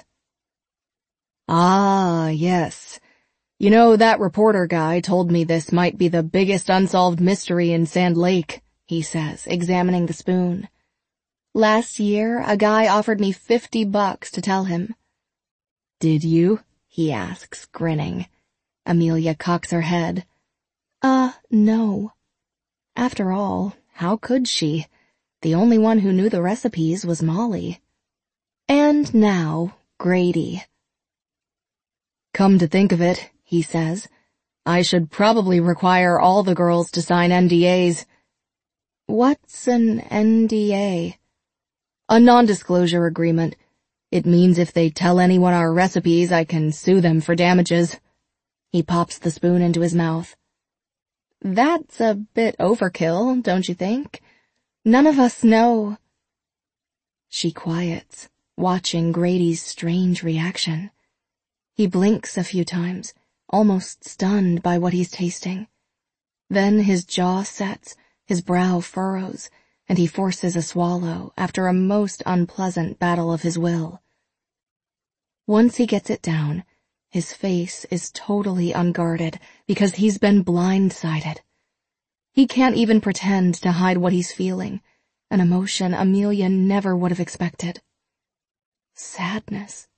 Ah, yes. You know, that reporter guy told me this might be the biggest unsolved mystery in Sand Lake, he says, examining the spoon. Last year, a guy offered me $50 to tell him. Did you? He asks, grinning. Amelia cocks her head. No. After all, how could she? The only one who knew the recipes was Molly. And now, Grady. Come to think of it, he says, I should probably require all the girls to sign NDAs. What's an NDA? A non-disclosure agreement. It means if they tell anyone our recipes, I can sue them for damages. He pops the spoon into his mouth. That's a bit overkill, don't you think? None of us know. She quiets, watching Grady's strange reaction. He blinks a few times, almost stunned by what he's tasting. Then his jaw sets, his brow furrows, and he forces a swallow after a most unpleasant battle of his will. Once he gets it down, his face is totally unguarded because he's been blindsided. He can't even pretend to hide what he's feeling, an emotion Amelia never would have expected. Sadness.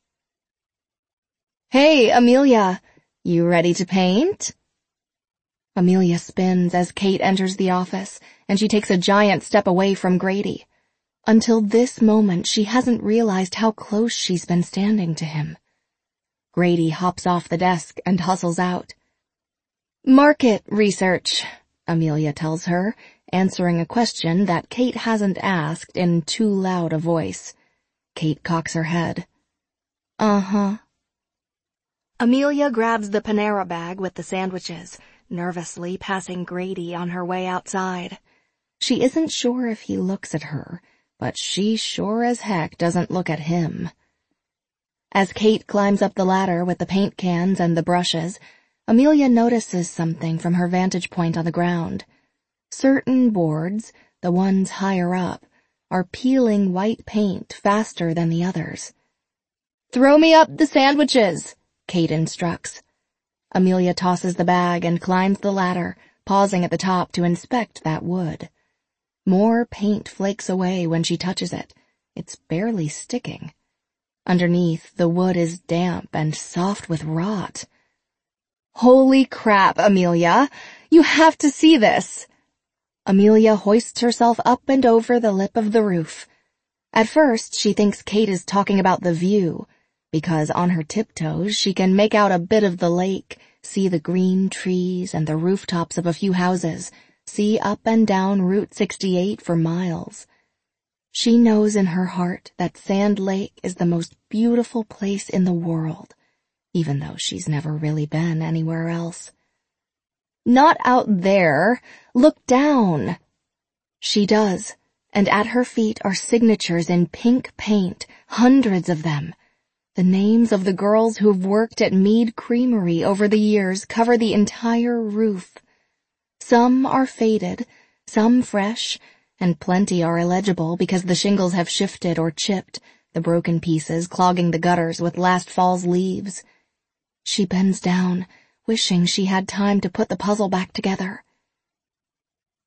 Hey, Amelia, you ready to paint? Amelia spins as Kate enters the office, and she takes a giant step away from Grady. Until this moment, she hasn't realized how close she's been standing to him. Grady hops off the desk and hustles out. Market research, Amelia tells her, answering a question that Kate hasn't asked in too loud a voice. Kate cocks her head. Uh-huh. Amelia grabs the Panera bag with the sandwiches, nervously passing Grady on her way outside. She isn't sure if he looks at her, but she sure as heck doesn't look at him. As Kate climbs up the ladder with the paint cans and the brushes, Amelia notices something from her vantage point on the ground. Certain boards, the ones higher up, are peeling white paint faster than the others. Throw me up the sandwiches, Kate instructs. Amelia tosses the bag and climbs the ladder, pausing at the top to inspect that wood. More paint flakes away when she touches it. It's barely sticking. Underneath, the wood is damp and soft with rot. Holy crap, Amelia! You have to see this! Amelia hoists herself up and over the lip of the roof. At first, she thinks Kate is talking about the view, because on her tiptoes she can make out a bit of the lake, see the green trees and the rooftops of a few houses, see up and down Route 68 for miles. She knows in her heart that Sand Lake is the most beautiful place in the world, even though she's never really been anywhere else. Not out there. Look down. She does, and at her feet are signatures in pink paint, hundreds of them. The names of the girls who've worked at Mead Creamery over the years cover the entire roof. Some are faded, some fresh, and plenty are illegible because the shingles have shifted or chipped, the broken pieces clogging the gutters with last fall's leaves. She bends down, wishing she had time to put the puzzle back together.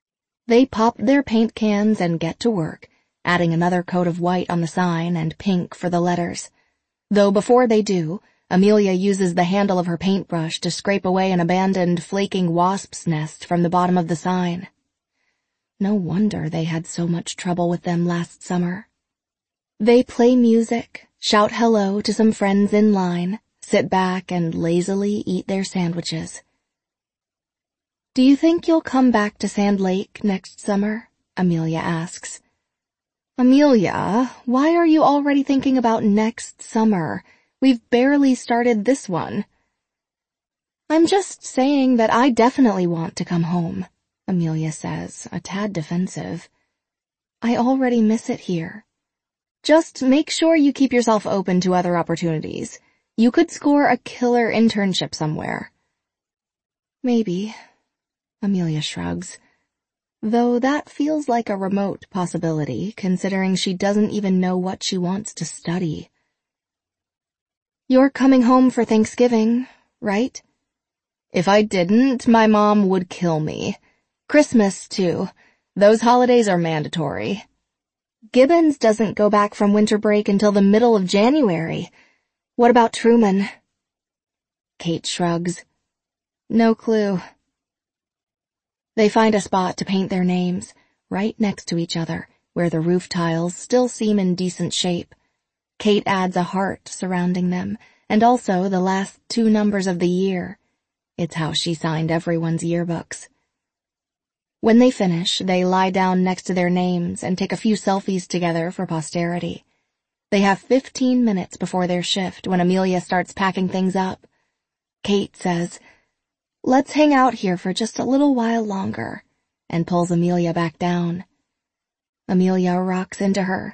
They pop their paint cans and get to work, adding another coat of white on the sign and pink for the letters. Though before they do, Amelia uses the handle of her paintbrush to scrape away an abandoned flaking wasp's nest from the bottom of the sign. No wonder they had so much trouble with them last summer. They play music, shout hello to some friends in line, sit back and lazily eat their sandwiches. "Do you think you'll come back to Sand Lake next summer?" Amelia asks. "Amelia, why are you already thinking about next summer? We've barely started this one." "I'm just saying that I definitely want to come home," Amelia says, a tad defensive. "I already miss it here. Just make sure you keep yourself open to other opportunities. You could score a killer internship somewhere." "Maybe," Amelia shrugs, though that feels like a remote possibility, considering she doesn't even know what she wants to study. "You're coming home for Thanksgiving, right?" "If I didn't, my mom would kill me. Christmas, too. Those holidays are mandatory." "Gibbons doesn't go back from winter break until the middle of January. What about Truman?" Kate shrugs. "No clue." They find a spot to paint their names, right next to each other, where the roof tiles still seem in decent shape. Kate adds a heart surrounding them, and also the last 2 numbers of the year. It's how she signed everyone's yearbooks. When they finish, they lie down next to their names and take a few selfies together for posterity. They have 15 minutes before their shift when Amelia starts packing things up. Kate says, "Let's hang out here for just a little while longer," and pulls Amelia back down. Amelia rocks into her.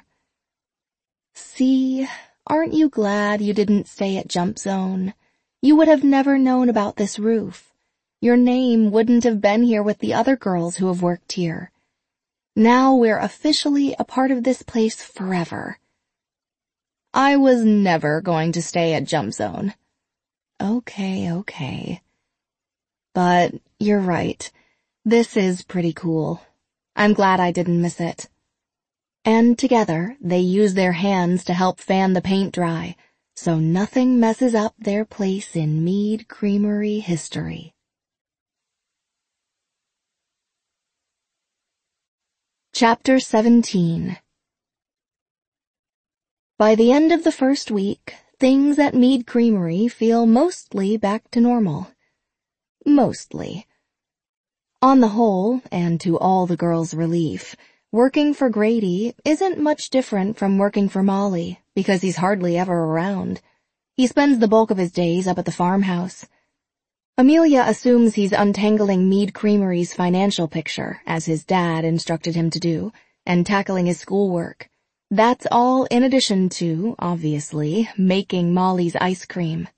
"See, aren't you glad you didn't stay at Jump Zone? You would have never known about this roof. Your name wouldn't have been here with the other girls who have worked here. Now we're officially a part of this place forever." "I was never going to stay at Jump Zone." Okay. "But you're right. This is pretty cool. I'm glad I didn't miss it." And together, they use their hands to help fan the paint dry, so nothing messes up their place in Mead Creamery history. Chapter 17. By the end of the first week, things at Mead Creamery feel mostly back to normal. Mostly. On the whole, and to all the girls' relief, working for Grady isn't much different from working for Molly, because he's hardly ever around. He spends the bulk of his days up at the farmhouse. Amelia assumes he's untangling Mead Creamery's financial picture, as his dad instructed him to do, and tackling his schoolwork. That's all in addition to, obviously, making Molly's ice cream.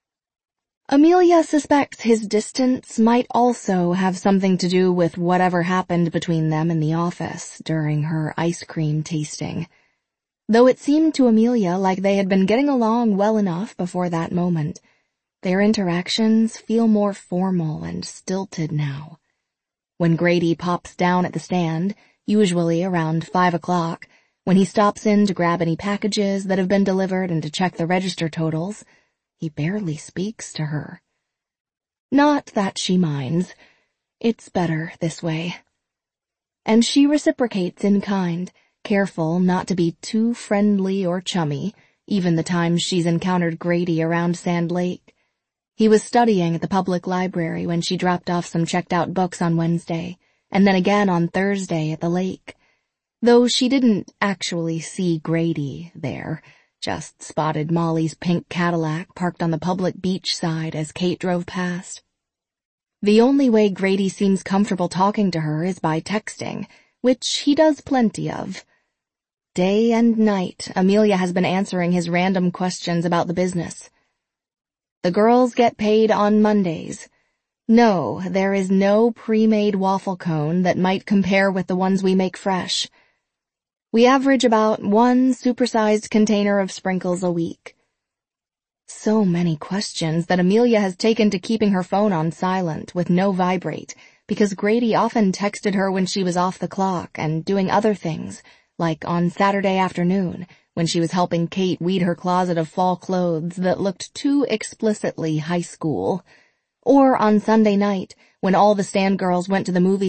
Amelia suspects his distance might also have something to do with whatever happened between them in the office during her ice cream tasting, though it seemed to Amelia like they had been getting along well enough before that moment. Their interactions feel more formal and stilted now. When Grady pops down at the stand, usually around 5 o'clock, when he stops in to grab any packages that have been delivered and to check the register totals, he barely speaks to her. Not that she minds. It's better this way. And she reciprocates in kind, careful not to be too friendly or chummy, even the times she's encountered Grady around Sand Lake. He was studying at the public library when she dropped off some checked-out books on Wednesday, and then again on Thursday at the lake. Though she didn't actually see Grady there, just spotted Molly's pink Cadillac parked on the public beach side as Kate drove past. The only way Grady seems comfortable talking to her is by texting, which he does plenty of. Day and night, Amelia has been answering his random questions about the business. The girls get paid on Mondays. No, there is no pre-made waffle cone that might compare with the ones we make fresh. We average about 1 supersized container of sprinkles a week. So many questions that Amelia has taken to keeping her phone on silent with no vibrate, because Grady often texted her when she was off the clock and doing other things, like on Saturday afternoon, when she was helping Kate weed her closet of fall clothes that looked too explicitly high school. Or on Sunday night, when all the stand girls went to the movies